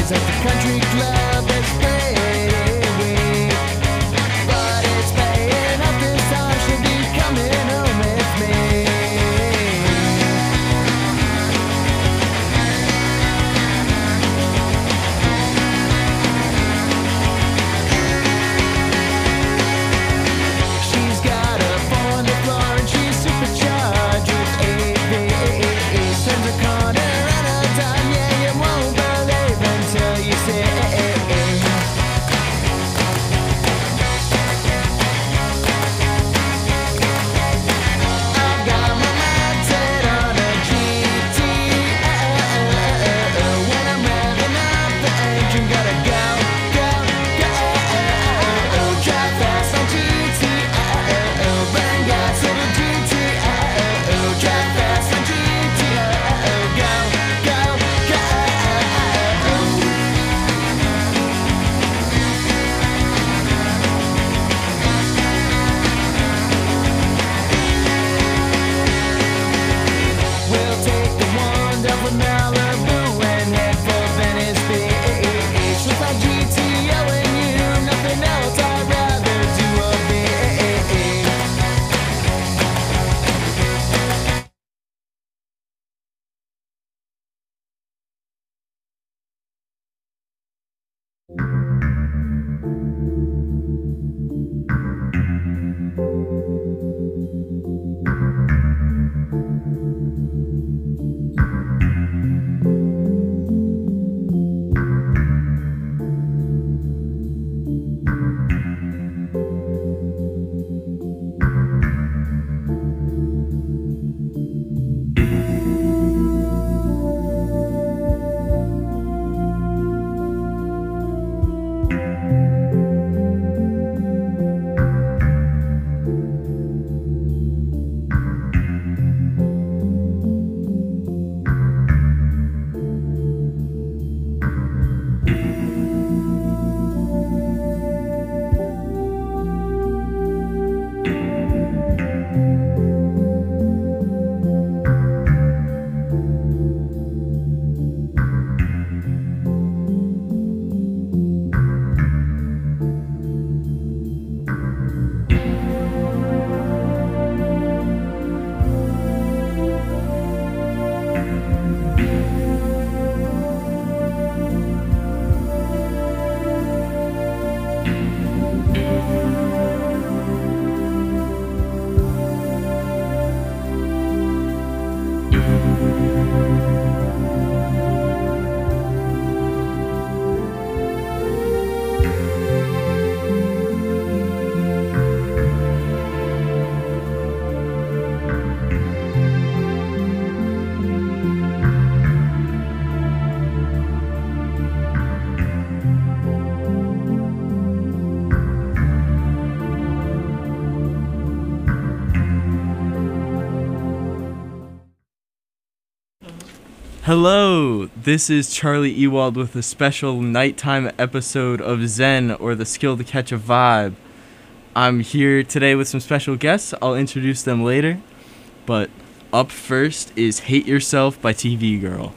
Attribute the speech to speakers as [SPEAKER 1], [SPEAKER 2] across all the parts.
[SPEAKER 1] days at the country club is fading, but it's paying up this time. She'll be coming home with me. She's got a 4 on the floor and she's supercharged with AV. Turns a corner and a dime, yeah, you won't believe until you see. I've got my mind set on a GT. When I'm revving up the engine, gotta go, go, go. Drive fast on GT. Burn gas on a GT. Drive fast on GT. Go, go, go. We'll take the one down from Malibu and head for Venice Beach. With my GTO and you, nothing else I'd rather do a bit.
[SPEAKER 2] Hello, this is Charlie Ewald with a special nighttime episode of Zen, or The Skill to Catch a Vibe. I'm here today with some special guests. I'll introduce them later. But up first is Hate Yourself by TV Girl.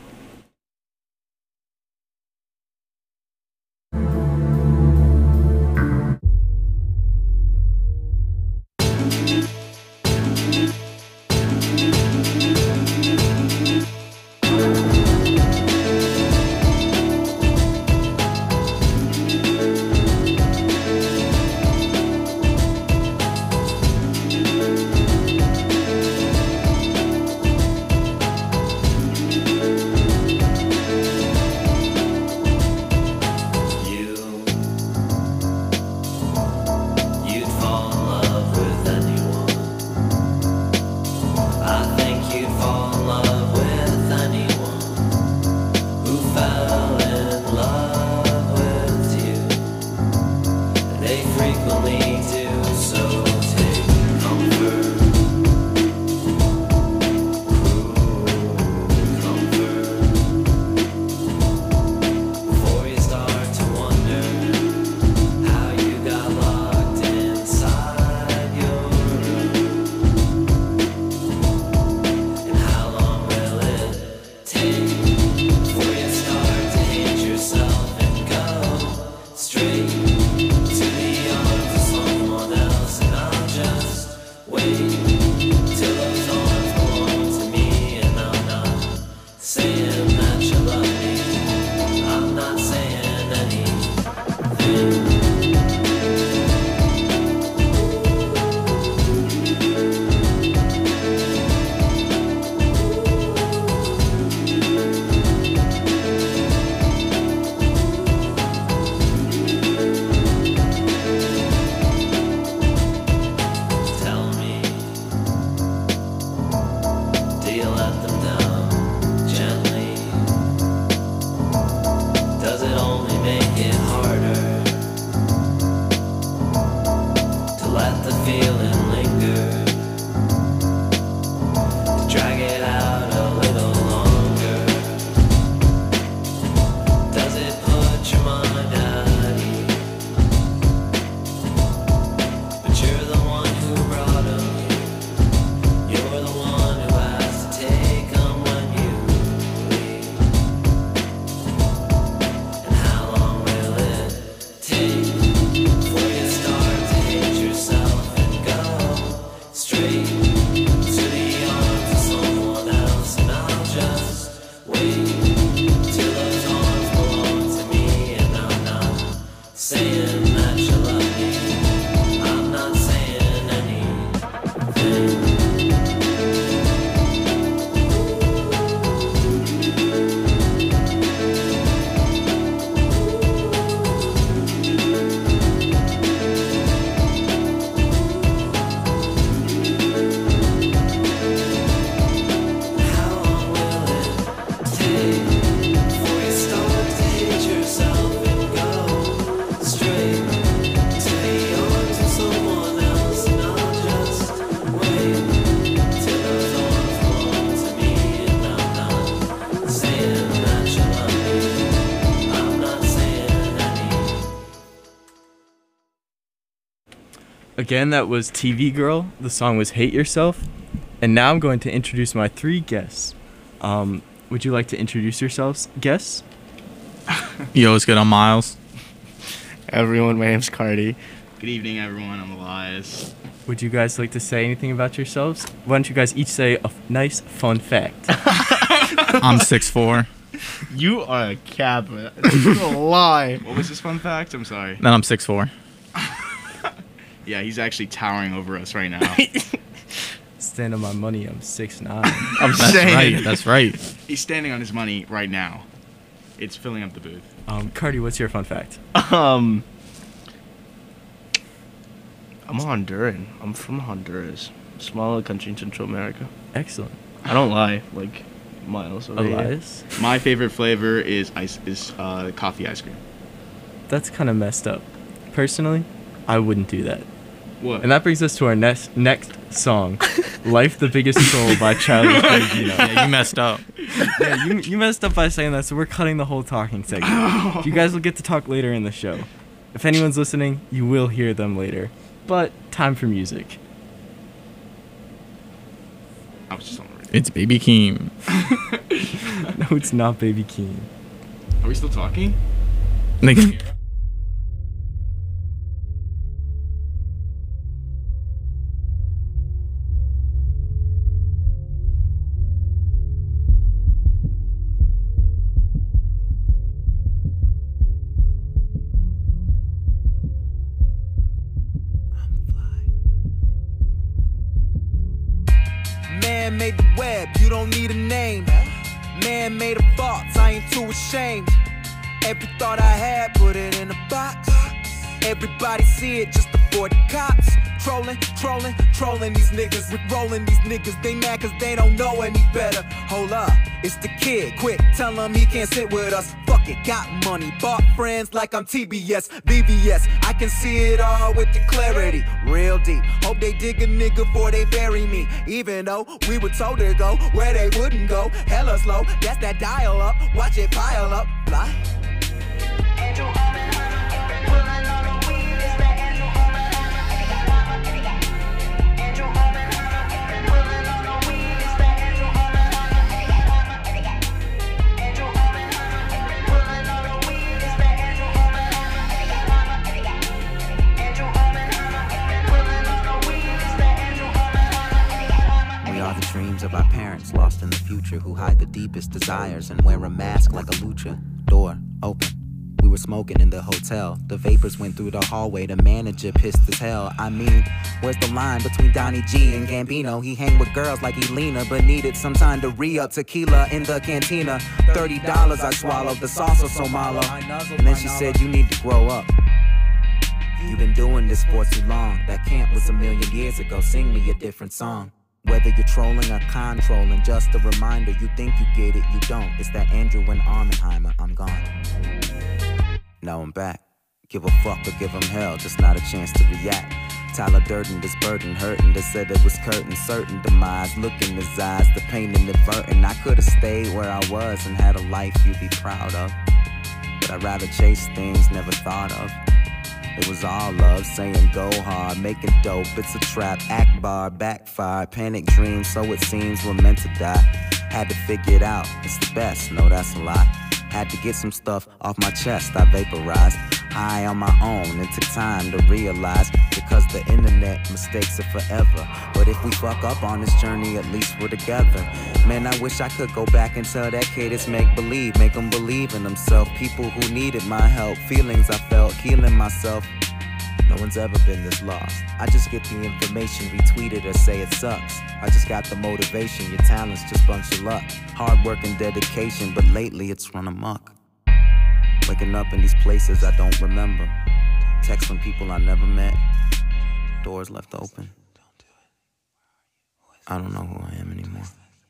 [SPEAKER 1] Before you start
[SPEAKER 3] make it harder to let the feeling linger, to drag it out a little longer. Does it put your mind at ease? But you're the one who brought them here. You're the one who has to take them when you leave. And how long will it take before you start to hate yourself and go straight to the arms of someone else? And I'll just wait till those arms belong to me. And I'm not saying that you love me, I'm not saying anything. How long will it take before you start to hate yourself and go straight to the arms of someone else? And I'll just wait till those arms belong to me. And I'm not saying that you love me, I'm not saying anything.
[SPEAKER 2] Again, that was TV Girl. The song was Hate Yourself. And now I'm going to introduce my 3 guests. Would you like to introduce yourselves, guests?
[SPEAKER 4] Yo, what's good? I'm Miles.
[SPEAKER 5] Everyone, my name's Cardi.
[SPEAKER 6] Good evening, everyone. I'm Elias.
[SPEAKER 2] Would you guys like to say anything about yourselves? Why don't you guys each say a nice, fun fact?
[SPEAKER 4] I'm 6'4".
[SPEAKER 5] You are a cab. You're a lie.
[SPEAKER 6] What was this fun fact? I'm sorry.
[SPEAKER 4] Then I'm 6'4".
[SPEAKER 6] Yeah, he's actually towering over us right now.
[SPEAKER 2] Stand on my money, I'm 6'9".
[SPEAKER 5] I'm
[SPEAKER 4] That's
[SPEAKER 5] saying.
[SPEAKER 4] right. That's right.
[SPEAKER 6] He's standing on his money right now. It's filling up the booth.
[SPEAKER 2] Cardi, what's your fun fact?
[SPEAKER 5] I'm Honduran. I'm from Honduras. Small little country in Central America.
[SPEAKER 2] Excellent.
[SPEAKER 5] I don't lie, like Miles over here.
[SPEAKER 2] Elias?
[SPEAKER 6] My favorite flavor is coffee ice cream.
[SPEAKER 2] That's kind of messed up. Personally, I wouldn't do that.
[SPEAKER 6] What?
[SPEAKER 2] And that brings us to our next song, Life the Biggest Troll by Childish Gambino.
[SPEAKER 4] Yeah, you messed up.
[SPEAKER 2] Yeah, you messed up by saying that, so we're cutting the whole talking segment. You guys will get to talk later in the show. If anyone's listening, you will hear them later. But time for music.
[SPEAKER 6] I was just on the radio.
[SPEAKER 4] It's Baby Keem.
[SPEAKER 2] No, it's not Baby Keem.
[SPEAKER 6] Are we still talking?
[SPEAKER 4] Nigga.
[SPEAKER 1] Man made the web, you don't need a name. Man made of thoughts, I ain't too ashamed. Every thought I had, put it in a box. Everybody see it, just avoid the cops. Trolling these niggas. We rolling these niggas, they mad cause they don't know any better. Hold up, it's the kid, quick, tell him he can't sit with us. Fuck it, got money, bought friends like I'm TBS, BBS. I can see it all with the clarity, real deep. Hope they dig a nigga before they bury me. Even though we were told to go where they wouldn't go, hella slow, that's that dial up, watch it pile up, fly.
[SPEAKER 7] We are the dreams of our parents lost in the future, who hide the deepest desires and wear a mask like a lucha. Door open. We were smoking in the hotel. The vapors went through the hallway. The manager pissed as hell. I mean, where's the line between Donnie G and Gambino? He hang with girls like Elena, but needed some time to re-up tequila in the cantina. $30 I swallowed, the salsa so malo. And then she said, you need to grow up. You've been doing this for too long. That camp was a million years ago. Sing me a different song. Whether you're trolling or controlling, just a reminder, you think you get it, you don't. It's that Andrew and Armenheimer, I'm gone. Now I'm back. Give a fuck or give him hell, just not a chance to react. Tyler Durden, this burden hurting. They said it was curtain, certain demise. Look in his eyes, the pain inadvertent. I could've stayed where I was and had a life you'd be proud of. But I'd rather chase things never thought of. It was all love, saying go hard, making dope, it's a trap, act bar, backfire, panic dreams, so it seems we're meant to die. Had to figure it out, it's the best, no that's a lie. Had to get some stuff off my chest, I vaporized. High on my own, it took time to realize. Because the internet mistakes are forever. But if we fuck up on this journey, at least we're together. Man, I wish I could go back and tell that kid it's make-believe. Make him believe in himself. People who needed my help, feelings I felt, healing myself. No one's ever been this lost. I just get the information, retweet it or say it sucks. I just got the motivation, your talent's just bunch of luck. Hard work and dedication, but lately it's run amok. Waking up in these places I don't remember. Text from people I never met. Doors left open. I don't know who I am anymore.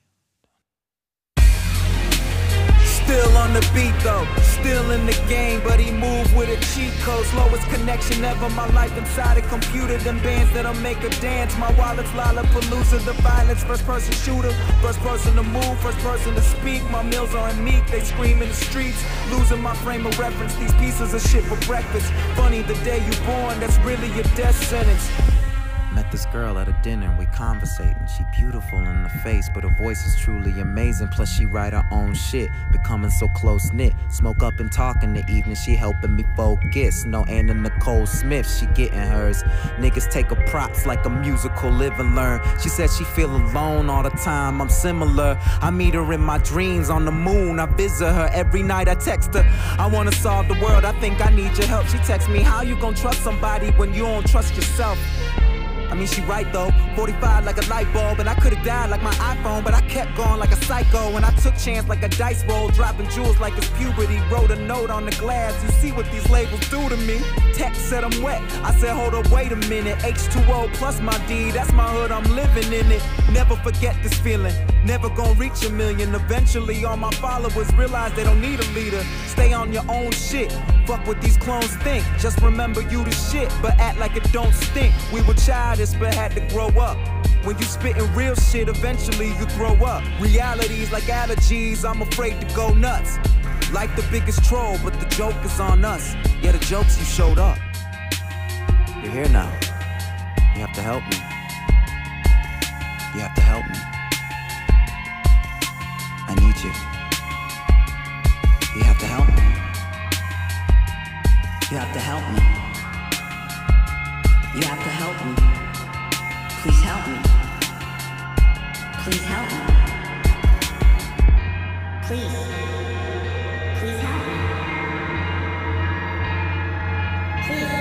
[SPEAKER 7] Still on the beat though, still in the game, but he moved with a cheat code. Slowest connection ever, my life inside a computer. Them bands that'll make her dance, my wallet's Lollapalooza. The violence, first person shooter, first person to move, first person to speak. My meals aren't meat, they scream in the streets. Losing my frame of reference, these pieces of shit for breakfast. Funny the day you born, that's really your death sentence. Met this girl at a dinner, we conversating. She beautiful in the face, but her voice is truly amazing. Plus she write her own shit, becoming so close-knit. Smoke up and talk in the evening, she helping me focus. No Anna Nicole Smith, she getting hers. Niggas take her props like a musical, live and learn. She said she feel alone all the time, I'm similar. I meet her in my dreams on the moon, I visit her every night, I text her. I wanna solve the world, I think I need your help. She texts me, how you gonna trust somebody when you don't trust yourself? I mean, she right though, 45 like a light bulb. And I could've died like my iPhone, but I kept going like a psycho. And I took chance like a dice roll, dropping jewels like it's puberty. Wrote a note on the glass, you see what these labels do to me. Text said I'm wet, I said hold up, wait a minute. H2O plus my D, that's my hood, I'm living in it. Never forget this feeling, never gonna reach a million. Eventually all my followers realize they don't need a leader. Stay on your own shit, fuck what these clones think. Just remember you the shit, but act like it don't stink. We were childish but had to grow up. When you spittin' real shit, eventually you throw up. Realities like allergies, I'm afraid to go nuts. Like the biggest troll, but the joke is on us. Yeah, the jokes you showed up. You're here now. You have to help me. You have to help me. I need you. You have to help me. You have to help me.
[SPEAKER 8] You have to help me. Please help me. Please help me. Please. Please help me. Please.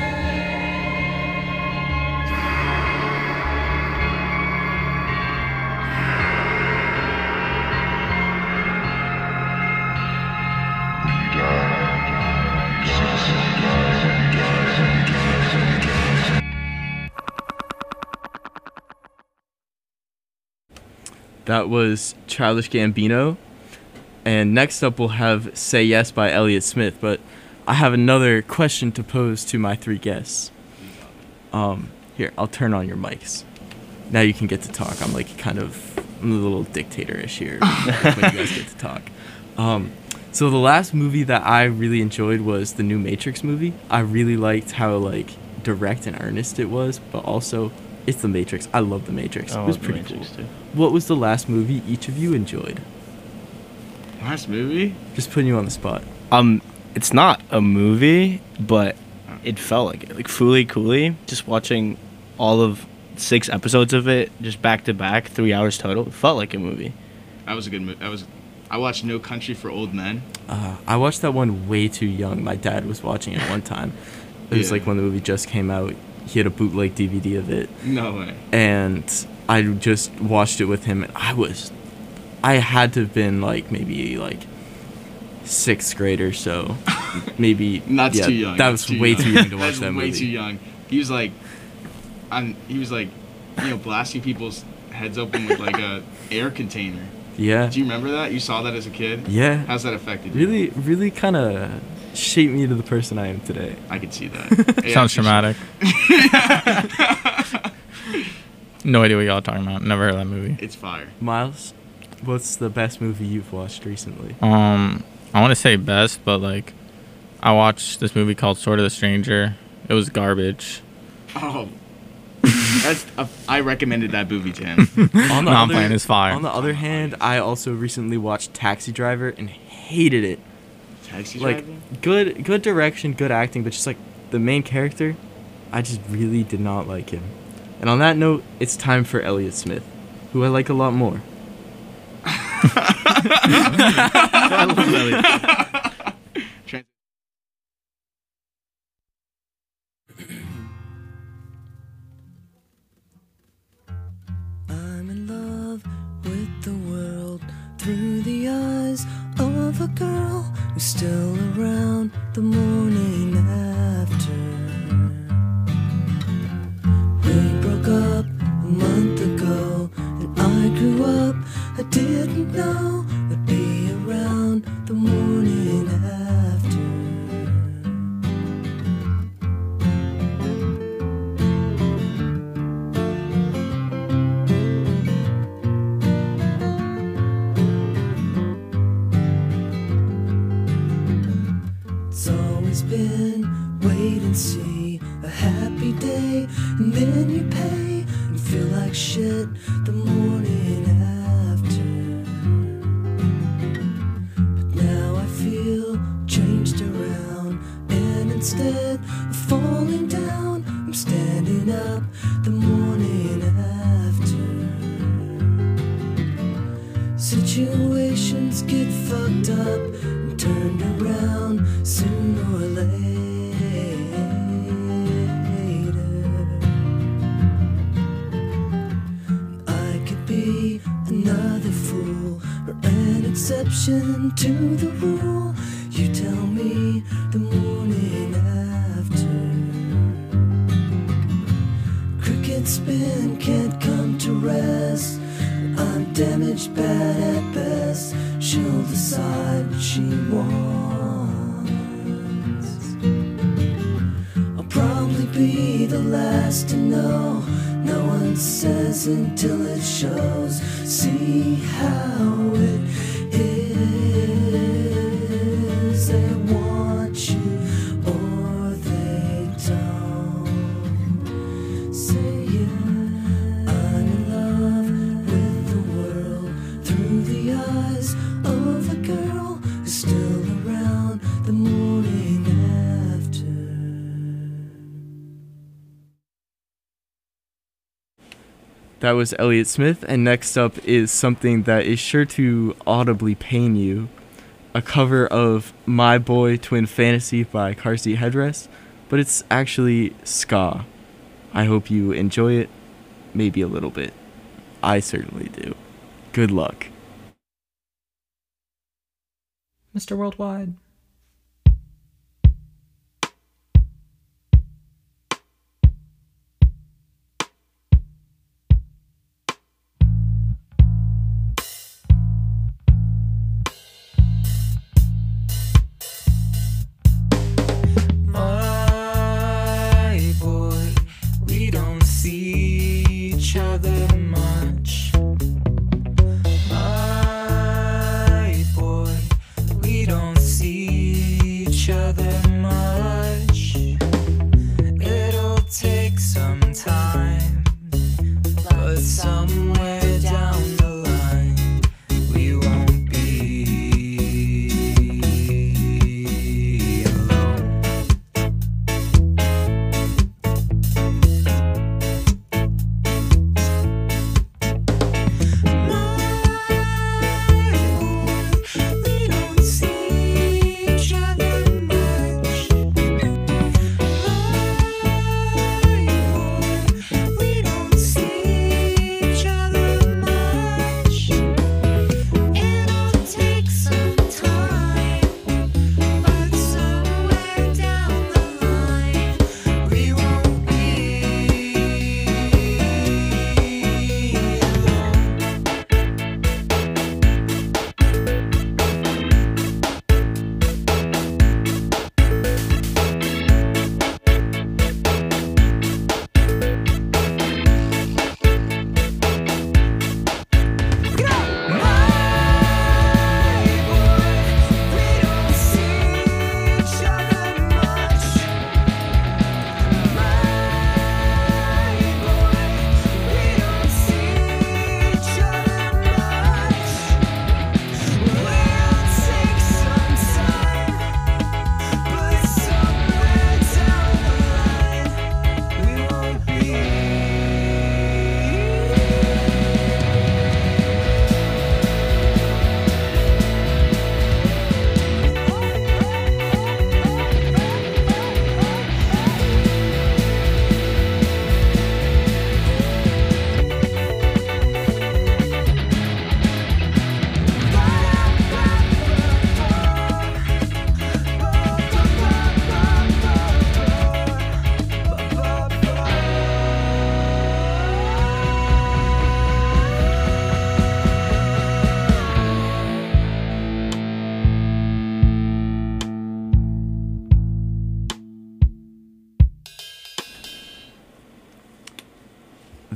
[SPEAKER 2] That was Childish Gambino. And next up we'll have Say Yes by Elliott Smith. But I have another question to pose to my three guests. Here, I'll turn on your mics. Now you can get to talk. I'm a little dictator-ish here when you guys get to talk. So the last movie that I really enjoyed was the new Matrix movie. I really liked how direct and earnest it was, but also it's the Matrix. I love the Matrix. It was pretty cool.
[SPEAKER 5] Too.
[SPEAKER 2] What was the last movie each of you enjoyed?
[SPEAKER 6] Last movie?
[SPEAKER 2] Just putting you on the spot.
[SPEAKER 5] It's not a movie, but it felt like it. Like Foolie Cooley, just watching all of 6 episodes of it, just back to back, 3 hours total. It felt like a movie.
[SPEAKER 6] That was a good movie. I watched No Country for Old Men.
[SPEAKER 2] I watched that one way too young. My dad was watching it one time. It was
[SPEAKER 6] Yeah.
[SPEAKER 2] when the movie just came out. He had a bootleg DVD of it.
[SPEAKER 6] No way.
[SPEAKER 2] And I just watched it with him, and I had to have been maybe 6th grade or so. Maybe
[SPEAKER 6] That's too young.
[SPEAKER 2] That
[SPEAKER 6] That's
[SPEAKER 2] was
[SPEAKER 6] too
[SPEAKER 2] way
[SPEAKER 6] young.
[SPEAKER 2] too young to watch
[SPEAKER 6] That's
[SPEAKER 2] that movie.
[SPEAKER 6] way too young. He was blasting people's heads open with a air container.
[SPEAKER 2] Yeah.
[SPEAKER 6] Do you remember that? You saw that as a kid?
[SPEAKER 2] Yeah.
[SPEAKER 6] How's that affected you?
[SPEAKER 2] Really kind of shaped me to the person I am today.
[SPEAKER 6] I could see that. It
[SPEAKER 4] Sounds
[SPEAKER 6] actually-
[SPEAKER 4] traumatic. No idea what y'all talking about. Never heard of that movie.
[SPEAKER 6] It's fire.
[SPEAKER 2] Miles, what's the best movie you've watched recently?
[SPEAKER 4] I want to say best, but like, I watched this movie called Sword of the Stranger. It was garbage.
[SPEAKER 6] Oh. I recommended that movie to him.
[SPEAKER 2] On
[SPEAKER 4] No, I'm playing. It's fire.
[SPEAKER 2] On the other hand, I also recently watched Taxi Driver and hated it.
[SPEAKER 6] Taxi
[SPEAKER 2] Like,
[SPEAKER 6] driver?
[SPEAKER 2] good direction, good acting, but just like the main character, I just really did not like him. And on that note, it's time for Elliott Smith, who I like a lot more.
[SPEAKER 5] I love Elliot.
[SPEAKER 3] I'm in love with the world through the eyes of a girl who's still around the morning after. We broke up a month ago and I grew up. I didn't know I'd be around the morning after. It's always been wait and see, a happy day, and then you pay and feel like shit the morning after. But now I feel changed around, and instead of falling down, I'm standing up the morning after. Situations get fucked up and turned around sooner or later. I could be another fool or an exception to the rule. You tell me the morning after. Cricket spin can't come to rest. I'm damaged, bad at best. She'll decide what she wants. I'll probably be the last to know. No one says until it shows. See how it is. They want you or they don't. Say yeah. I'm in love with the world through the eyes of a girl who's still around the morning after.
[SPEAKER 2] That was Elliott Smith, and next up is something that is sure to audibly pain you. A cover of My Boy Twin Fantasy by Car Seat Headrest, but it's actually ska. I hope you enjoy it, maybe a little bit. I certainly do. Good luck.
[SPEAKER 9] Mr. Worldwide.
[SPEAKER 3] My boy, we don't see each other much. My boy, we don't see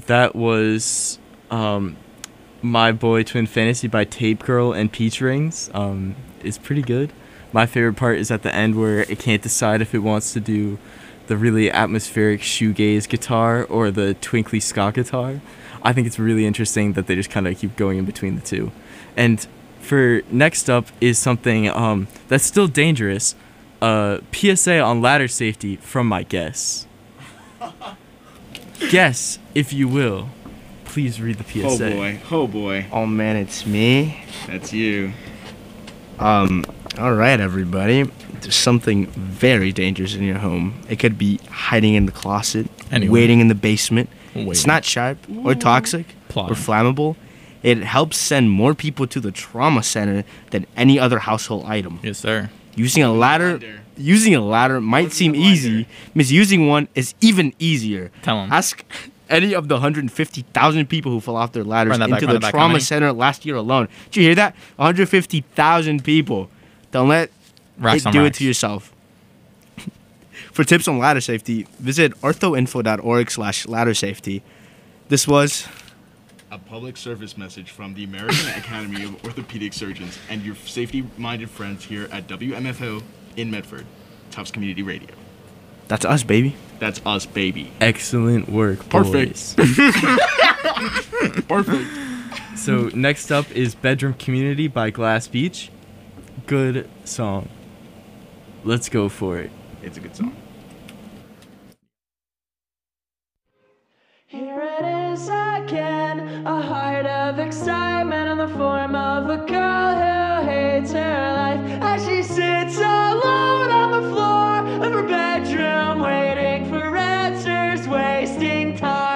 [SPEAKER 2] that was My Boy Twin Fantasy by Tape Girl and Peach Rings. It's pretty good. My favorite part is at the end where it can't decide if it wants to do the really atmospheric shoegaze guitar or the twinkly ska guitar. I think it's really interesting that they just kind of keep going in between the two. And for next up is something that's still dangerous. PSA on ladder safety from my guess. Guess, if you will. Please read the
[SPEAKER 6] Oh
[SPEAKER 2] PSA.
[SPEAKER 6] boy. Oh boy.
[SPEAKER 5] Oh man, it's me.
[SPEAKER 6] That's you.
[SPEAKER 5] All right, everybody. There's something very dangerous in your home. It could be hiding in the closet,
[SPEAKER 4] Anyway.
[SPEAKER 5] waiting in the basement.
[SPEAKER 4] Waiting.
[SPEAKER 5] It's not sharp or toxic
[SPEAKER 4] Plotting.
[SPEAKER 5] or flammable. It helps send more people to the trauma center than any other household item.
[SPEAKER 4] Yes, sir.
[SPEAKER 5] Using a ladder might
[SPEAKER 6] What's
[SPEAKER 5] seem
[SPEAKER 6] in the blender?
[SPEAKER 5] easy. Misusing one is even easier.
[SPEAKER 4] Tell 'em.
[SPEAKER 5] Ask any of the 150,000 people who fell off their ladders
[SPEAKER 4] Run that back,
[SPEAKER 5] into
[SPEAKER 4] run
[SPEAKER 5] the
[SPEAKER 4] it back. How
[SPEAKER 5] trauma
[SPEAKER 4] many?
[SPEAKER 5] center last year alone. Did you hear that? 150,000 people. Don't let
[SPEAKER 4] Racks
[SPEAKER 5] it
[SPEAKER 4] on
[SPEAKER 5] do it
[SPEAKER 4] racks.
[SPEAKER 5] to yourself. For tips on ladder safety, visit orthoinfo.org/ladder safety. This was
[SPEAKER 6] A public service message from the American Academy of Orthopedic Surgeons and your safety-minded friends here at WMFO in Medford, Tufts Community Radio.
[SPEAKER 5] that's us, baby.
[SPEAKER 6] That's us, baby.
[SPEAKER 2] Excellent work,
[SPEAKER 6] Perfect.
[SPEAKER 2] boys.
[SPEAKER 6] Perfect.
[SPEAKER 2] So next up is Bedroom Community by Glass Beach. Good song. Let's go for it.
[SPEAKER 6] It's a good song.
[SPEAKER 1] Here it is again, a heart of excitement in the form of a girl who hates her life as she sits alone on the floor of her bedroom, waiting for answers, wasting time.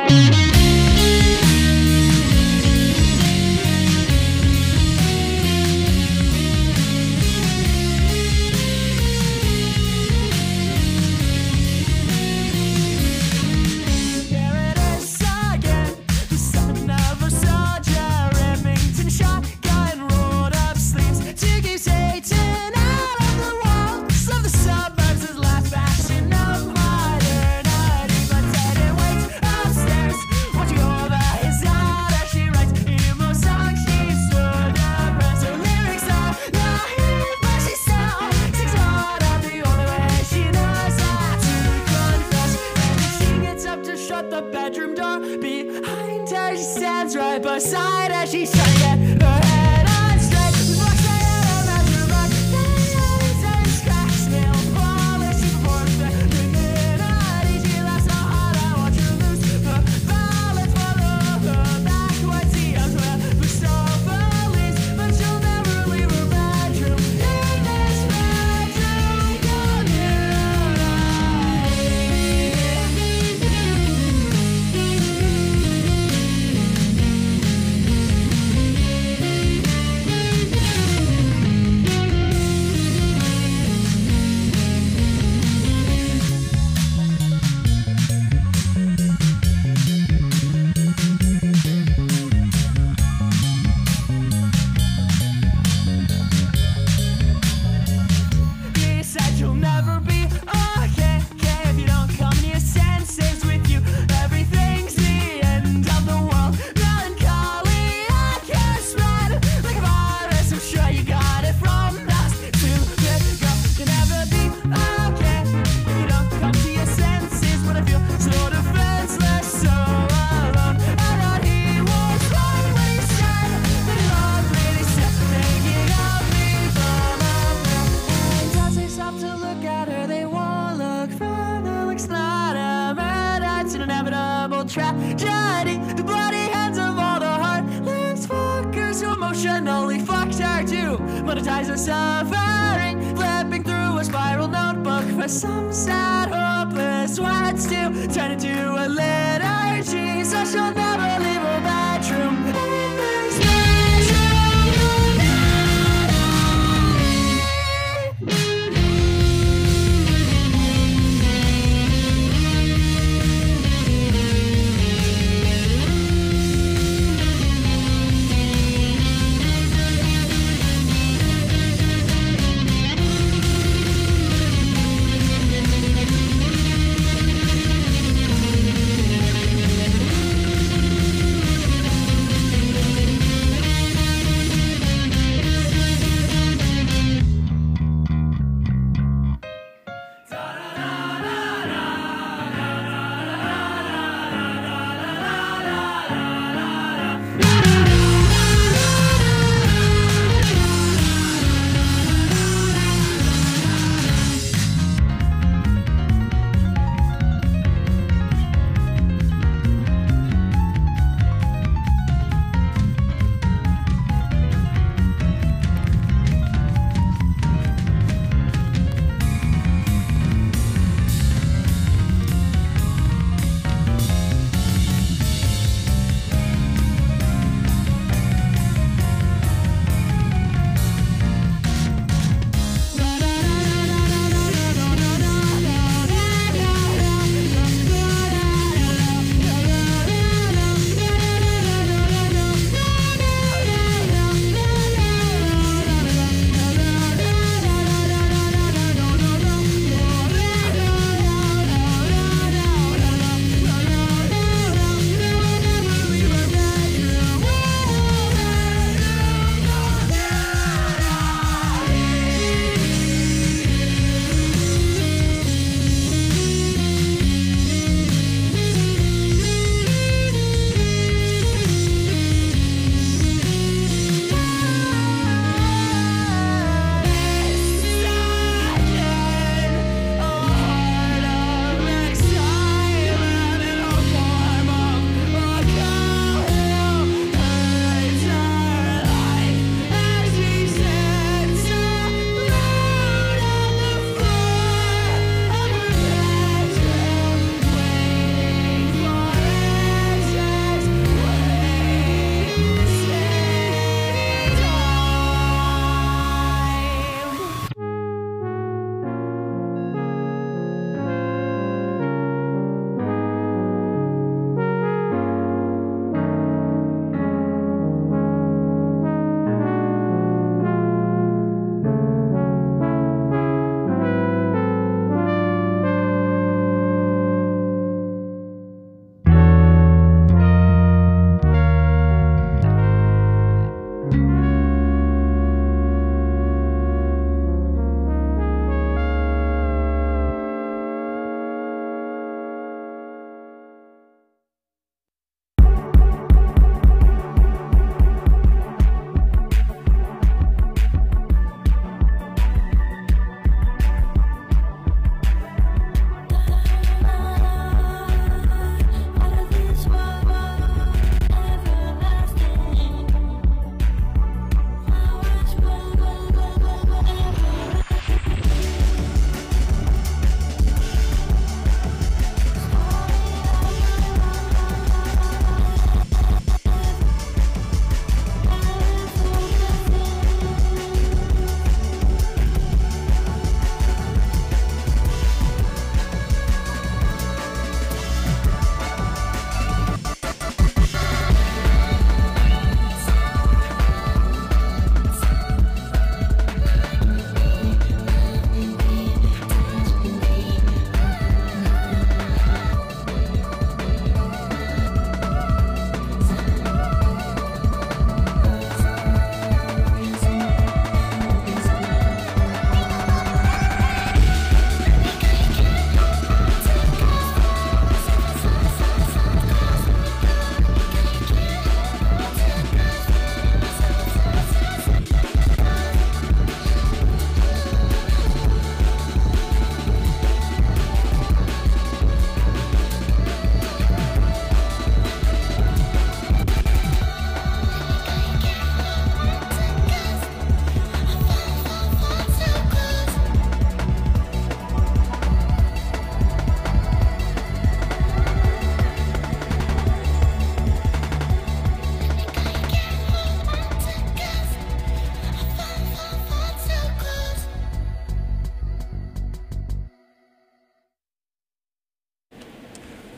[SPEAKER 1] Here it is again, the son of a soldier, Remington shotgun, rolled up sleeves to keep Satan out of the walls of the suburbs. His last bastion of modernity, but dead and waits upstairs, watching over his daughter. She writes emo songs, she stood depressed. Her lyrics are not here, but she still sings hard out the only way she knows how to confess. And if she gets up to shut the bedroom door behind her, she stands right beside her. She's trying to get her head on straight. Walks right out of the bedroom, but then always says cracks, nail polish. She performs the midnight. She laughs so hard, I watch her lose the balance. Follow her backwards, the arms where the sofa leaves, but she'll never leave her bedroom. In this bedroom He said you'll never be okay if you don't come to your senses. With you, everything's the end of the world. Melancholy, I can't spread like a virus. I'm sure you got it from us. Too good, girl. You'll never be okay if you don't come to your senses. But I feel so defenseless, so alone. I thought he was right when he said that he loved me. He said thinking of me from up there. And as they stop to look at her, they won't look further. Like slaughter, murder, it's an inevitable tragedy. The bloody hands of all the heartless fuckers who emotionally fucked her to monetize her suffering. Flipping through a spiral notebook for some sad, hopeless words to turn into a liturgy. So she'll never leave her bedroom. In this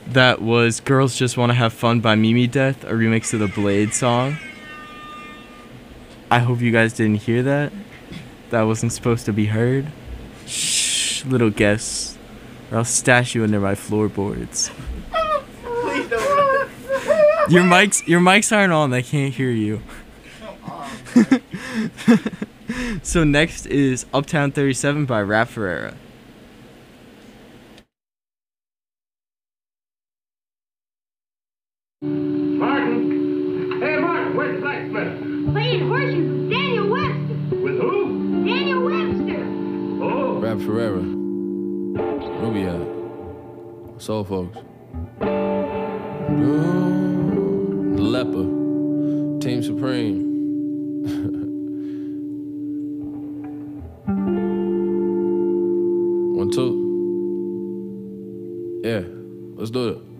[SPEAKER 2] That was Girls Just Want to Have Fun by Mimi Death, a remix of the Blade song. I hope you guys didn't hear that. That wasn't supposed to be heard. Shh, little guests, or I'll stash you under my floorboards.
[SPEAKER 1] Please don't.
[SPEAKER 2] Your mics aren't on. They can't hear you. So next is Uptown 37 by Rap Ferreira.
[SPEAKER 10] Martin! Hey, Martin, where's the blacksmith?
[SPEAKER 11] Playing horseshoes with Daniel Webster.
[SPEAKER 10] With who?
[SPEAKER 11] Daniel Webster.
[SPEAKER 10] Oh.
[SPEAKER 12] Rap Ferreira. Rubia. Soul Folks. Ooh, the Leper. Team Supreme. One, two. Yeah, let's do it.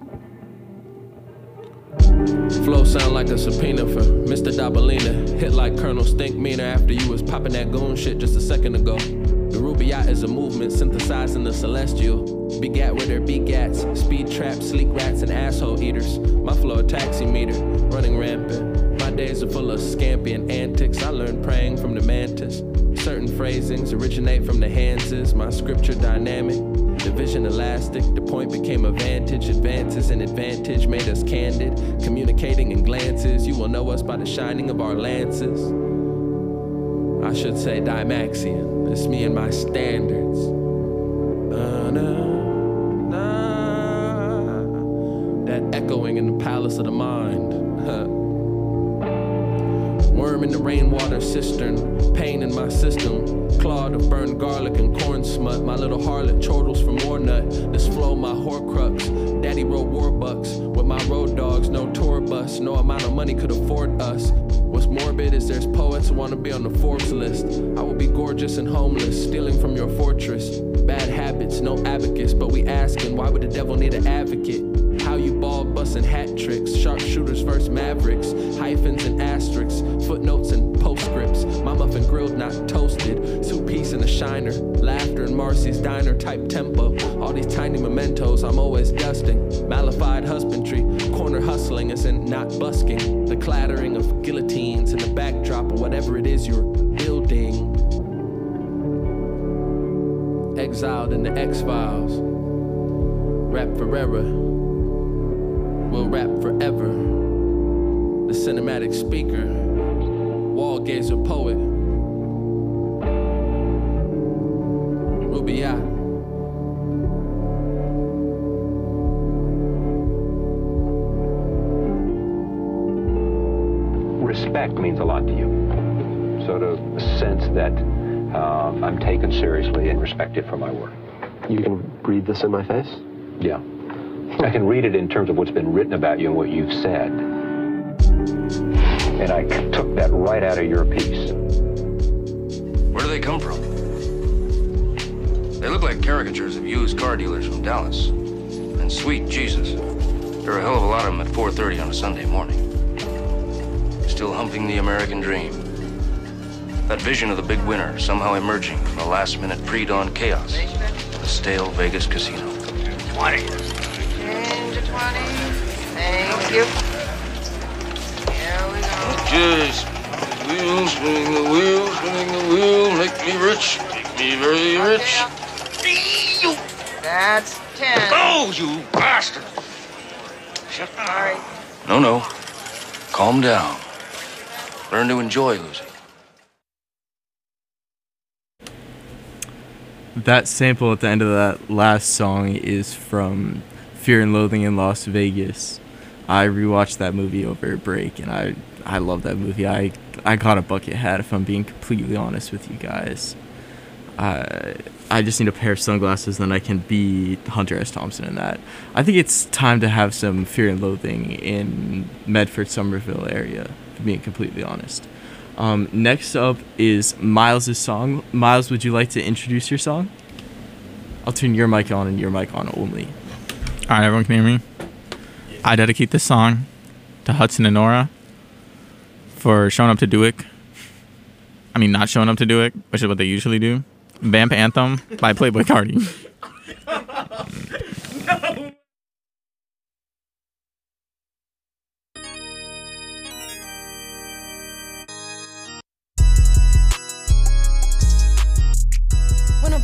[SPEAKER 12] Flow sound like a subpoena for Mr. Dabalina. Hit like Colonel Stink Meaner after you was popping that goon shit just a second ago. The Rubaiyat is a movement synthesizing the celestial. Begat where there be gats, speed traps, sleek rats, and asshole eaters. My flow a taxi meter, running rampant. My days are full of scampi and antics. I learned praying from the mantis. Certain phrasings originate from the Hanses. My scripture dynamic, division elastic. The point became a vantage. Advances and advantage made us candid. Communicating in glances. You will know us by the shining of our lances. I should say Dymaxion. It's me and my standards. That echoing in the palace of the mind. Worm in the rainwater cistern, pain in my system, clod of burned garlic and corn smut. My little harlot chortles from Warnut. This flow my horcrux. Daddy rode warbucks with my road dogs. No tour bus, no amount of money could afford us. What's morbid is there's poets who want to be on the Forbes list. I will be gorgeous and homeless, stealing from your fortress. Bad habits, no abacus, but we asking why would the devil need an advocate? How you bald busting hat tricks, sharpshooters versus mavericks, hyphens and asterisks, footnotes and postscripts. My muffin grilled, not toasted, two-piece and a shiner, laughter in Marcy's diner type tempo. All these tiny mementos I'm always dusting. Malified husbandry, corner hustling isn't not busking. The clattering of guillotines in the backdrop of whatever it is you're building. Exiled in the X-Files. Rap Ferreira will rap forever. The cinematic speaker, wall gazer poet, Rubaiyat.
[SPEAKER 13] Respect means a lot to you. Sort of a sense that I'm taken seriously and respected for my work.
[SPEAKER 14] You can read this in my face?
[SPEAKER 13] Yeah. I can read it in terms of what's been written about you and what you've said. And I took that right out of your piece.
[SPEAKER 15] Where do they come from? They look like caricatures of used car dealers from Dallas. And sweet Jesus, there are a hell of a lot of them at 4:30 on a Sunday morning. Still humping the American dream. That vision of the big winner somehow emerging from the last-minute pre-dawn chaos of the stale Vegas casino.
[SPEAKER 16] 20. Change to 20. Thank you. Here we go.
[SPEAKER 15] Just wheels, spinning the wheel, spinning the wheel, make me rich, make me very rich.
[SPEAKER 16] That's 10.
[SPEAKER 15] Oh, you bastard!
[SPEAKER 16] Sorry.
[SPEAKER 15] No. Calm down. Learn to enjoy losing.
[SPEAKER 2] That sample at the end of that last song is from Fear and Loathing in Las Vegas. I rewatched that movie over a break, and I love that movie. I got a bucket hat, if I'm being completely honest with you guys. I just need a pair of sunglasses, then I can be Hunter S. Thompson in that. I think it's time to have some Fear and Loathing in Medford, Somerville area, if I'm being completely honest. Next up is Miles' song. Miles, would you like to introduce your song? I'll turn your mic on and your mic on only.
[SPEAKER 4] All right, everyone can hear me. I dedicate this song to Hudson and Nora for showing up to do it. I mean, not showing up to do it, which is what they usually do. Vamp Anthem by Playboi Carti.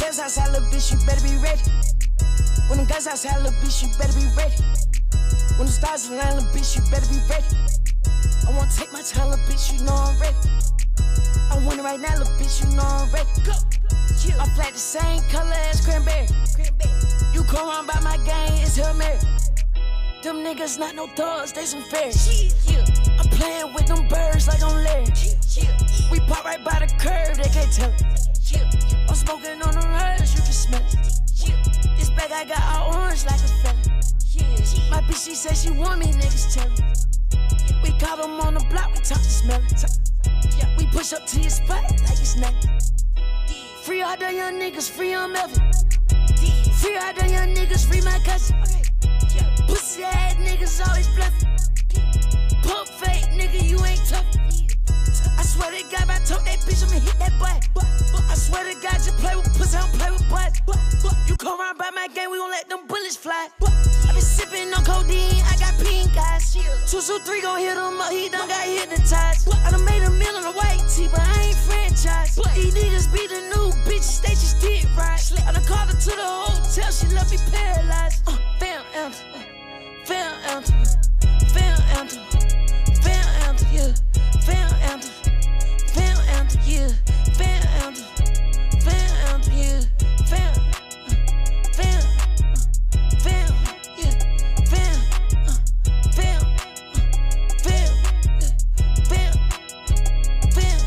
[SPEAKER 17] guns outside, little bitch, you better be ready. When them guns outside, little bitch, you better be ready. When the stars align, little bitch, you better be ready. I wanna take my time, little bitch, you know I'm ready. I want it right now, little bitch, you know I'm ready. Go. I flat the same color as cranberry. You come around by my gang, it's Hail Mary. Them niggas not no thugs, they some fairies. I'm playing with them birds like I'm Larry. We pop right by the curb, they can't tell it. I'm smoking on them herbs, you can smell it. This bag I got all orange like a fella. My bitch, she said she want me, niggas tell me. We caught them on the block, we talk to smell it. We push up to your spot like it's nothing. Free all the young niggas, free on Melvin. Free all the young niggas, free my cousin. Pussy ass niggas always bluffing. Pump fake, nigga, you ain't tough. I swear to God, if I told that bitch, I'ma hit that butt. I swear to God, just play with pussy, I don't play with butts. You come around by my gang, we gon' let them bullets fly. I been sipping on codeine, I got pink eyes. 223 gon' hit him up, he done got hypnotized. I done made a meal on a white tee, but I ain't franchised. These niggas be the new bitches, they just did right. I done called her to the hotel, she left me paralyzed. Fam anthem, fam anthem, fam anthem, fam anthem, yeah, fam anthem, fam anthem, yeah, fam anthem, fam anthem, yeah, fam, fam, fam, yeah, fam, fam, fam, fam, fam,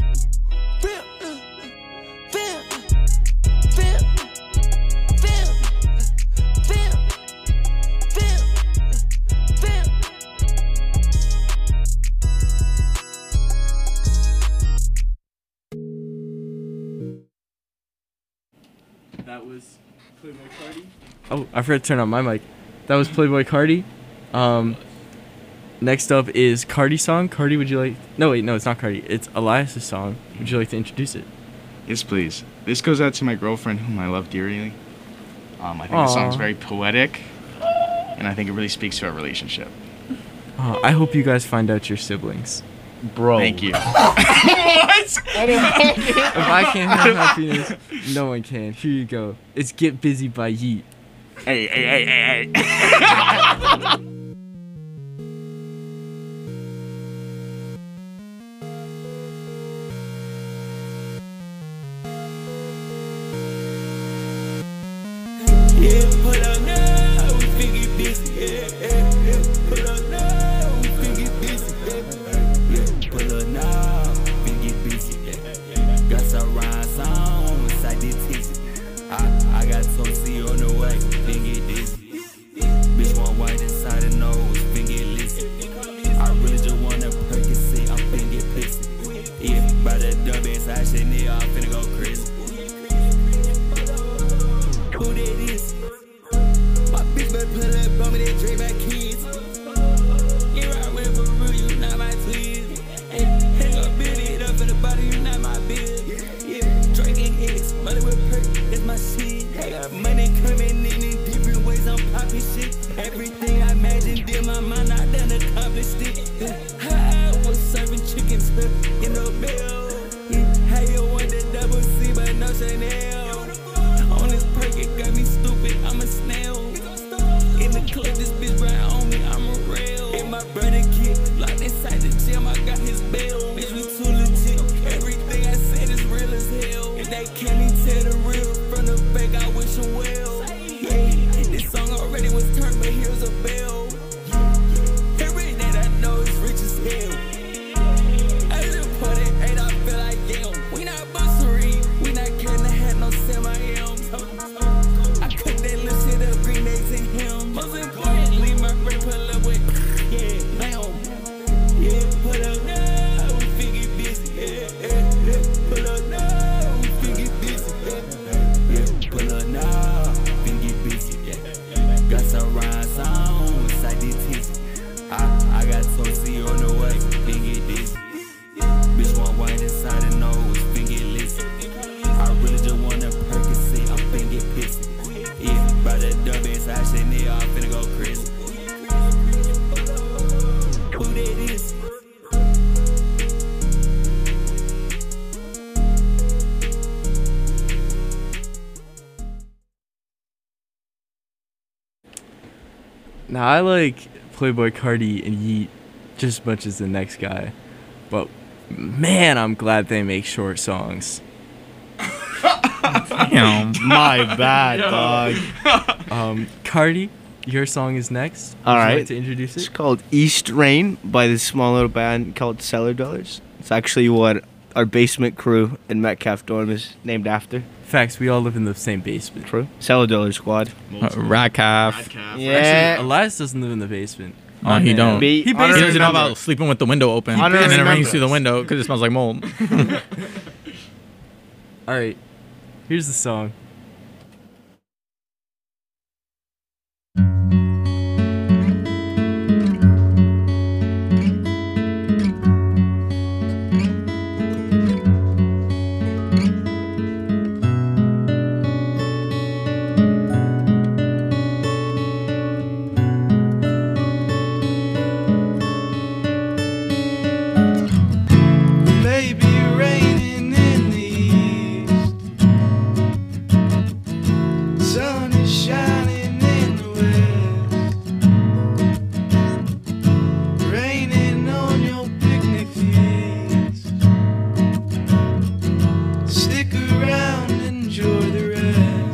[SPEAKER 17] fam, fam, fam,
[SPEAKER 2] That was Playboy Cardi. Oh, I forgot to turn on my mic. That was Playboy Cardi. Next up is Cardi song. Cardi, would you like... No, wait, no, it's not Cardi. It's Elias's song. Would you like to introduce it?
[SPEAKER 6] Yes, please. This goes out to my girlfriend, whom I love dearly. I think the song's very poetic, and I think it really speaks to our relationship.
[SPEAKER 2] I hope you guys find out your siblings.
[SPEAKER 5] Bro.
[SPEAKER 6] Thank you.
[SPEAKER 2] If I can't have happiness, no one can. Here you go. It's Get Busy by Yeet.
[SPEAKER 6] Hey, hey, hey, hey, hey.
[SPEAKER 3] Yeah, put up now, we think it busy. Yeah. Put up now, we think it busy. Yeah. Put up now, think it busy. Yeah. Got some rhymes on inside the tizzy. I got Tootsie on the way, think it dizzy. Bitch want white inside the nose, think it lizzy. I really just want a Percocet, I'm finna get pissy. Yeah, by the dub inside Chanel, I'm finna go crazy. Who that is? My bitch better pull up on me, they drink my kids. You ride with for real, you not my twins. Hang up, build it up for the body, you not my bill. Yeah, drinking hits, money with perk, that's my shit. I got money coming in different ways, I'm popping shit. Everything I imagined in my mind, I done accomplished it. I was serving chickens in the bill. How you want the double C, but no Chanel. On this perk, it got me stupid, I'm a snail. In the club, this bitch right on me, I'm a rail. And my brother kid, locked inside the gym, I got his bail. Bitch, we too legit, everything I said is real as hell. If they can't even tell the real from the fake, I wish them well.
[SPEAKER 2] Now, I like Playboi Carti and Yeet just as much as the next guy. But, man, I'm glad they make short songs.
[SPEAKER 4] Damn.
[SPEAKER 5] My bad, dog.
[SPEAKER 2] Carti, your song is next.
[SPEAKER 5] All
[SPEAKER 2] Would you
[SPEAKER 5] right.
[SPEAKER 2] like to introduce
[SPEAKER 5] It's
[SPEAKER 2] it?
[SPEAKER 5] called East Rain by this small little band called Cellar Dwellers. It's actually what our basement crew in Metcalf Dorm is named after.
[SPEAKER 2] Facts, we all live in the same basement.
[SPEAKER 5] True. Cellar Dweller Squad.
[SPEAKER 4] Rat calf.
[SPEAKER 5] Yeah.
[SPEAKER 2] Actually, Elias doesn't live in the basement.
[SPEAKER 4] Oh, he don't.
[SPEAKER 5] Be-
[SPEAKER 4] He
[SPEAKER 5] honor
[SPEAKER 4] doesn't know
[SPEAKER 5] remember.
[SPEAKER 4] about sleeping with the window open,
[SPEAKER 5] Honor
[SPEAKER 4] and then it
[SPEAKER 5] remember.
[SPEAKER 4] rains through the window because it smells like mold.
[SPEAKER 2] All right, here's the song.
[SPEAKER 3] Maybe raining in the east. Sun is shining in the west. Raining on your picnic feast. Stick around, enjoy the rest.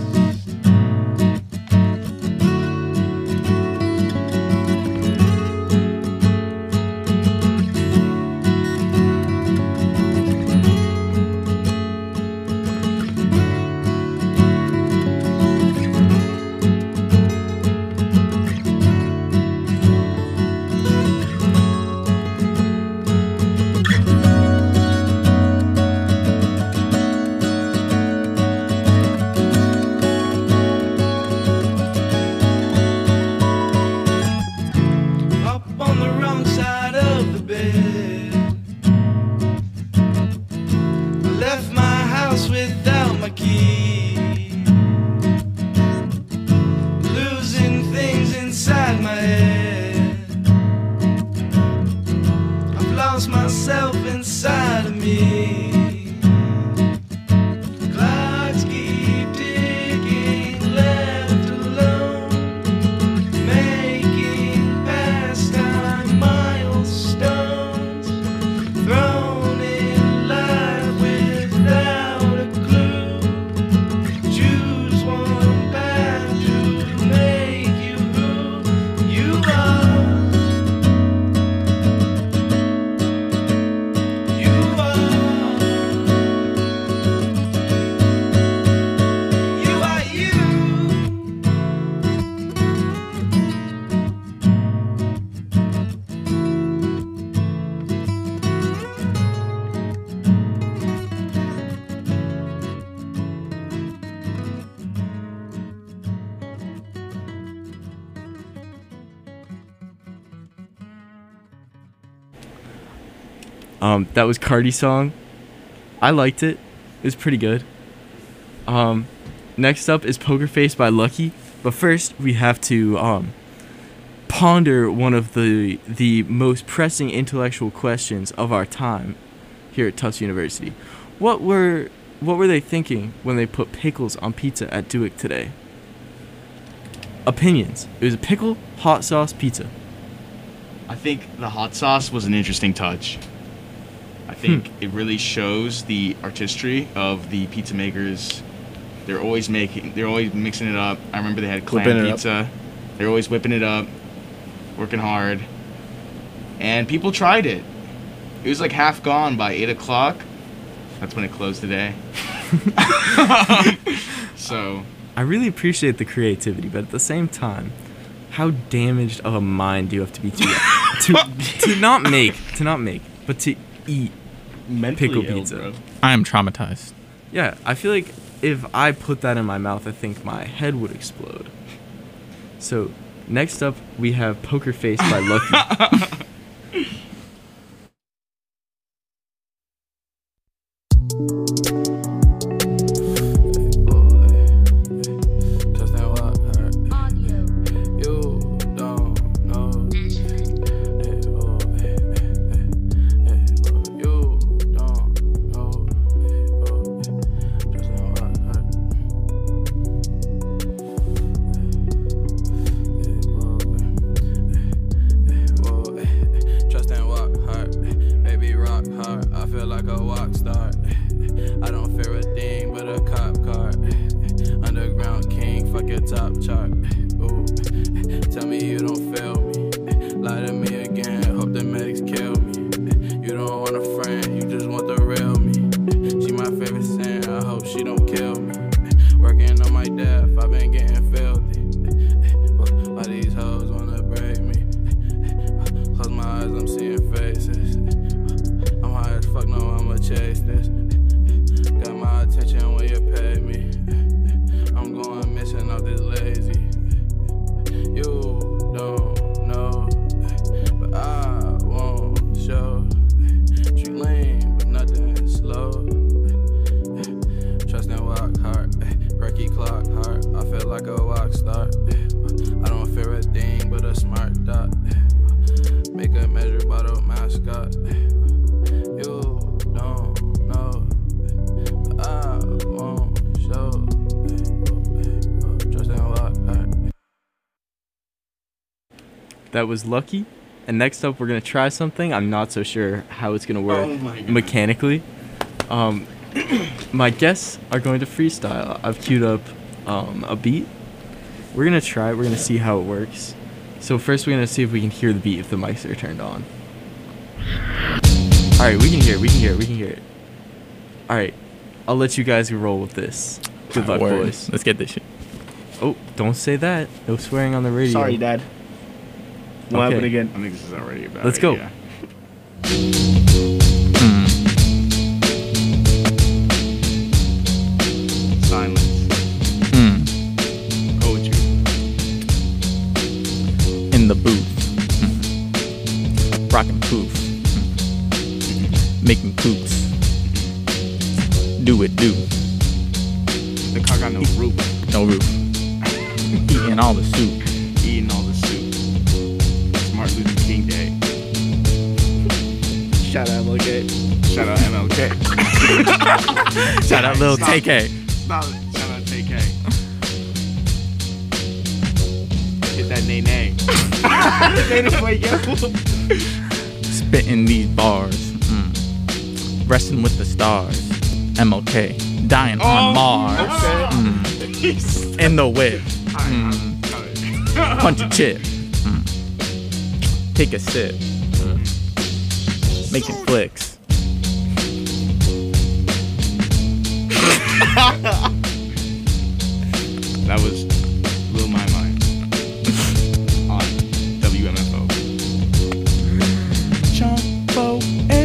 [SPEAKER 3] Up on the wrong side of the bed. I left my house without my key. Losing things inside my head. I've lost myself inside of me. Clocks keep ticking, left alone. Making pastime milestones, thrown in life without a clue. Choose one path to make you who you are. You are. You are you.
[SPEAKER 2] That was Cardi's song. I liked it. It was pretty good. Next up is Poker Face by Lucky. But first, we have to ponder one of the most pressing intellectual questions of our time here at Tufts University. What were they thinking when they put pickles on pizza at Duick today? Opinions. It was a pickle, hot sauce, pizza.
[SPEAKER 6] I think the hot sauce was an interesting touch. I think it really shows the artistry of the pizza makers. They're always mixing it up. I remember they had clam
[SPEAKER 5] Whipping it up.
[SPEAKER 6] pizza. They're always whipping it up, working hard. And people tried it. It was like half gone by 8 o'clock. That's when it closed today. So
[SPEAKER 2] I really appreciate the creativity, but at the same time, how damaged of a mind do you have to be to not make, but to eat
[SPEAKER 5] Mentally
[SPEAKER 2] pickle
[SPEAKER 5] ill,
[SPEAKER 2] pizza?
[SPEAKER 5] bro.
[SPEAKER 4] I am traumatized.
[SPEAKER 2] Yeah, I feel like if I put that in my mouth, I think my head would explode. So, next up, we have Poker Face by Lucky.
[SPEAKER 12] fuck your top chart. Ooh, tell me you don't fail me. Lie to me again, hope the medics kill me. You don't want a friend, you just want the real me. She my favorite sin, I hope she don't kill me. Working on my death, I've been getting filthy. Why these hoes wanna break me? Close my eyes, I'm seeing faces. I'm high as fuck, no, I'ma chase this. Got my attention when you pay me. I'm going missing off this lazy. You don't know, but I won't show. Drink lean, but nothing slow. Trust and walk hard, Berkey clock hard. I feel like a rock star. I don't fear a thing but a smart dot. Make a measure bottle mascot. You don't know, but I won't show. Trust and walk hard.
[SPEAKER 2] That was Lucky. And next up, we're going to try something. I'm not so sure how it's going to work mechanically. My guests are going to freestyle. I've queued up a beat. We're going to try it. We're going to see how it works. So first, we're going to see if we can hear the beat if the mics are turned on. All right, we can hear it. All right, I'll let you guys roll with this. Good luck,
[SPEAKER 4] Word.
[SPEAKER 2] boys.
[SPEAKER 4] Let's get this shit.
[SPEAKER 2] Oh, don't say that. No swearing on the radio.
[SPEAKER 5] Sorry, Dad. What happened again?
[SPEAKER 6] I think this is already about
[SPEAKER 2] Let's go.
[SPEAKER 6] Silence. Poetry.
[SPEAKER 4] In the booth. Rockin' poof. Making coops. Do it, do.
[SPEAKER 6] The car got no roof.
[SPEAKER 4] No roof. Eating all the soup.
[SPEAKER 6] Eating all the soup. It's Martin Luther King Day.
[SPEAKER 5] Shout out MLK.
[SPEAKER 6] Shout out MLK.
[SPEAKER 4] Shout out Lil
[SPEAKER 6] Stop.
[SPEAKER 4] TK.
[SPEAKER 6] Stop it. Shout out TK. Hit that nay-nay.
[SPEAKER 4] Spitting these bars. Resting with the stars. MLK. Dying on Mars. In the whip. Punch a chip. Take a sip. Making flicks.
[SPEAKER 6] That was blew my mind. On WMFO. Jumbo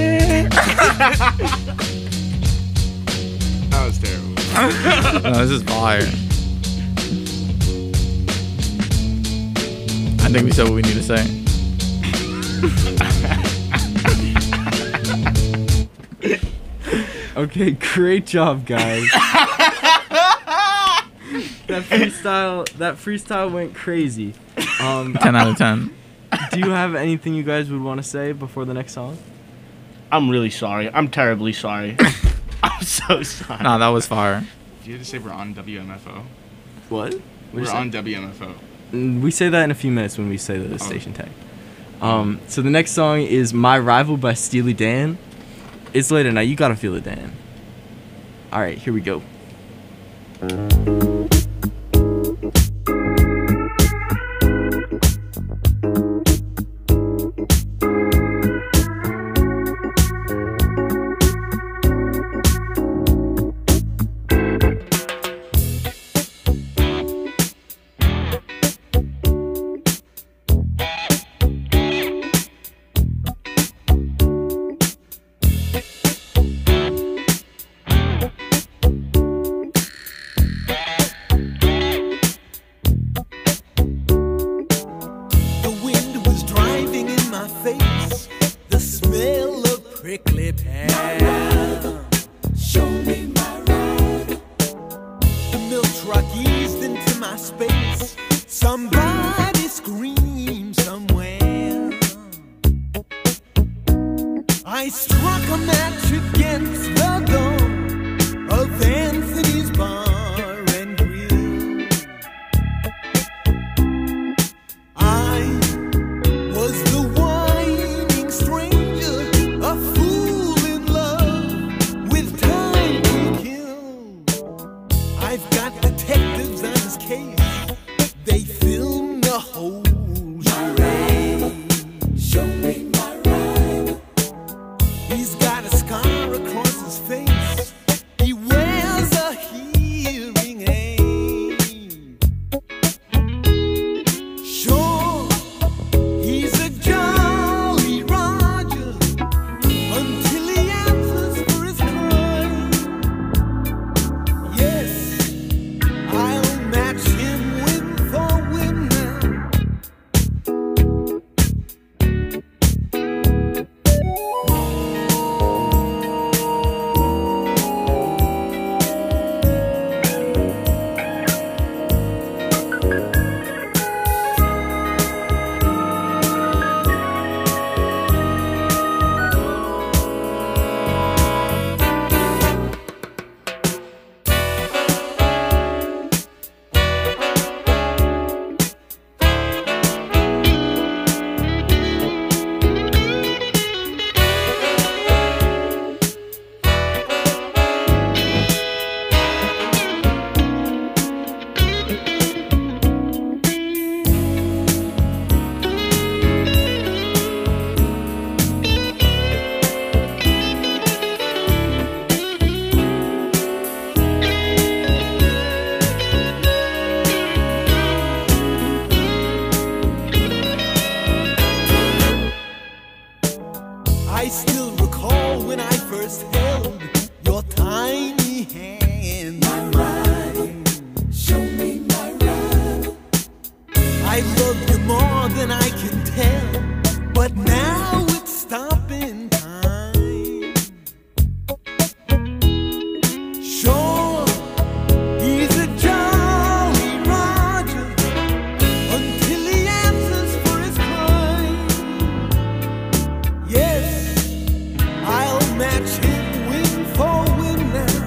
[SPEAKER 6] That was terrible.
[SPEAKER 4] No, this is fire. I think we said what we need to say.
[SPEAKER 2] Okay, great job, guys. That freestyle went crazy.
[SPEAKER 4] 10 out of 10.
[SPEAKER 2] Do you have anything you guys would want to say before the next song?
[SPEAKER 5] I'm really sorry. I'm terribly sorry. I'm so sorry.
[SPEAKER 4] Nah, that was fire.
[SPEAKER 6] Did you just say we're on WMFO?
[SPEAKER 2] What?
[SPEAKER 6] We're on WMFO.
[SPEAKER 2] We say that in a few minutes when we say the station tag. So the next song is My Rival by Steely Dan. It's late at night. You gotta feel it, Dan. All right, here we go.
[SPEAKER 1] I struck a match against the door of Anthony's Bar and Grill. I was the whining stranger, a fool in love with time to kill. I've got detectives on his case. more than I can tell. But now it's stopping time. Sure, he's a Jolly Roger until he answers for his crime. Yes, I'll match him win for win now.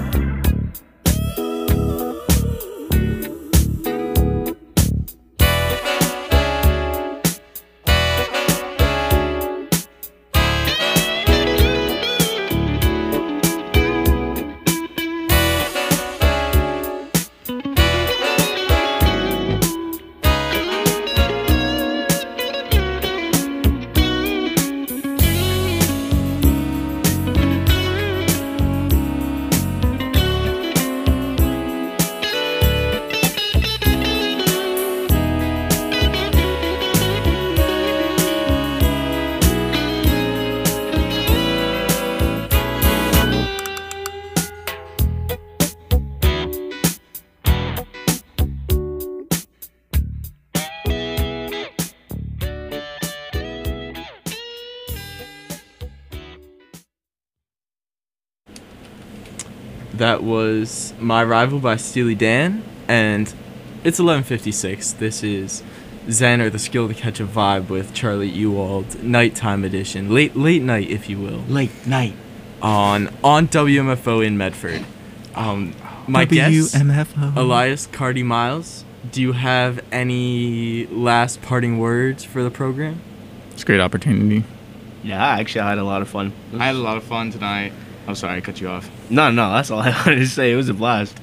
[SPEAKER 2] That was My Rival by Steely Dan, and it's 11:56. This is Zen, or the Skill to Catch a Vibe, with Charlie Ewald, nighttime edition, late night, if you will.
[SPEAKER 6] Late night.
[SPEAKER 2] On WMFO in Medford. My guest,
[SPEAKER 4] WMFO.
[SPEAKER 2] Elias Cardi Miles, do you have any last parting words for the program?
[SPEAKER 4] It's a great opportunity.
[SPEAKER 5] Yeah, actually, I had a lot of fun.
[SPEAKER 6] I had a lot of fun tonight. I'm sorry, I cut you off.
[SPEAKER 5] No, that's all I wanted to say. It was a blast.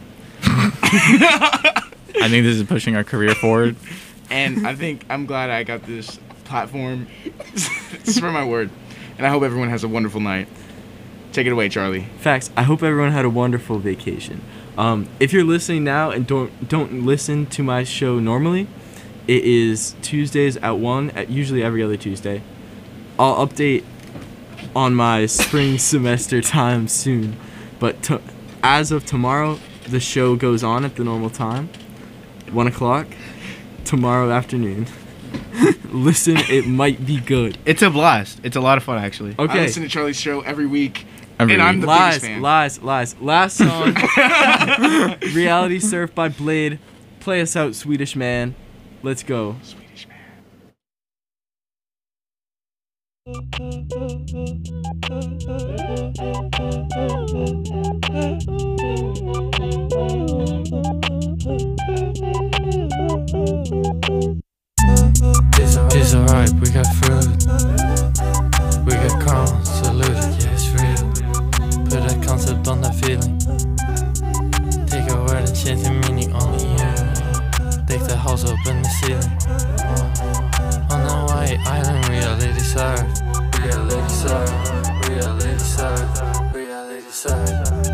[SPEAKER 4] I think this is pushing our career forward.
[SPEAKER 6] And I think I'm glad I got this platform. Swear my word. And I hope everyone has a wonderful night. Take it away, Charlie.
[SPEAKER 2] Facts. I hope everyone had a wonderful vacation. If you're listening now and don't listen to my show normally, it is Tuesdays at 1, usually every other Tuesday. I'll update on my spring semester time soon, but as of tomorrow, the show goes on at the normal time, 1 o'clock, tomorrow afternoon. Listen, it might be good.
[SPEAKER 5] It's a blast. It's a lot of fun, actually.
[SPEAKER 2] Okay.
[SPEAKER 6] I listen to Charlie's show every week.
[SPEAKER 4] Every
[SPEAKER 6] and I'm
[SPEAKER 4] week.
[SPEAKER 6] the biggest fan.
[SPEAKER 2] Lies. Last song, Reality Surf by Blade. Play us out, Swedish Man. Let's go.
[SPEAKER 6] Swedish man.
[SPEAKER 18] It's alright, we got fruit. We got convoluted, yeah, it's real. Put a concept on that feeling. Take a word and change the meaning, only you. Take the house up in the ceiling. On the white island, reality served. Reality served. Reality served. Reality served.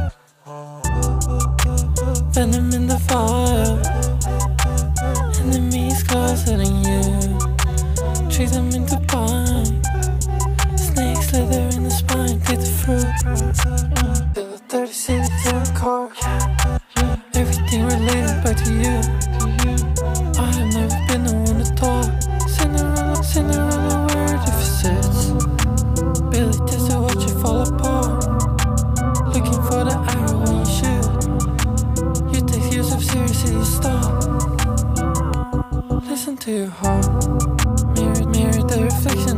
[SPEAKER 18] Venom in the fire. Enemies closer than you. Treat them into pine. Snakes slither in the spine. Take the fruit. Feel the 30 city through the car. Everything related back to you. I have never been the one to talk. Cinderella word if it sits. Billy just to watch it fall apart. Looking for the arrow when you shoot. You take years of seriously, you stop. Listen to your heart. Mirror the reflection